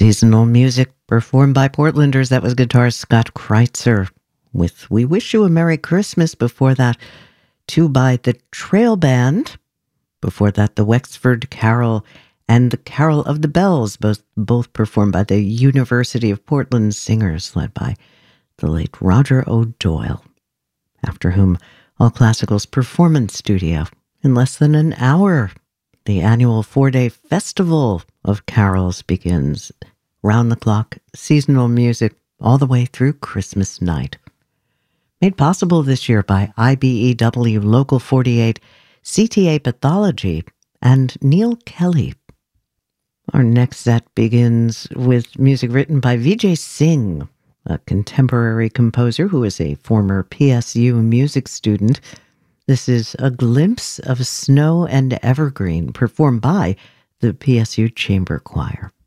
Seasonal music performed by Portlanders. That was guitarist Scott Kreitzer with We Wish You a Merry Christmas. Before that, two by the Trail Band. Before that, the Wexford Carol and the Carol of the Bells, both performed by the University of Portland singers led by the late Roger O'Doyle, after whom All Classical's Performance Studio in less than an hour. The annual 4-day festival of carols begins. Round-the-clock seasonal music all the way through Christmas night. Made possible this year by IBEW Local 48, CTA Pathology, and Neil Kelly. Our next set begins with music written by Vijay Singh, a contemporary composer who is a former PSU music student. This is A Glimpse of Snow and Evergreen, performed by the PSU Chamber Choir.